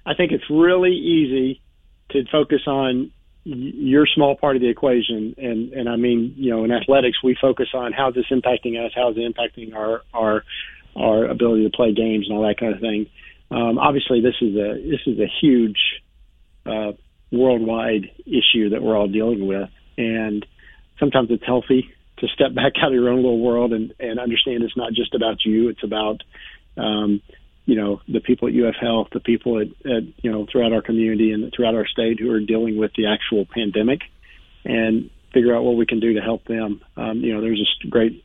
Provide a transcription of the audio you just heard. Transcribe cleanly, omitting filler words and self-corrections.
I think it's really easy to focus on your small part of the equation. And I mean, in athletics, we focus on how is this impacting us? How is it impacting our ability to play games and all that kind of thing. Obviously, this is a huge worldwide issue that we're all dealing with, and sometimes it's healthy to step back out of your own little world and understand it's not just about you. It's about the people at UF Health, the people at throughout our community and throughout our state who are dealing with the actual pandemic, and figure out what we can do to help them. There's this great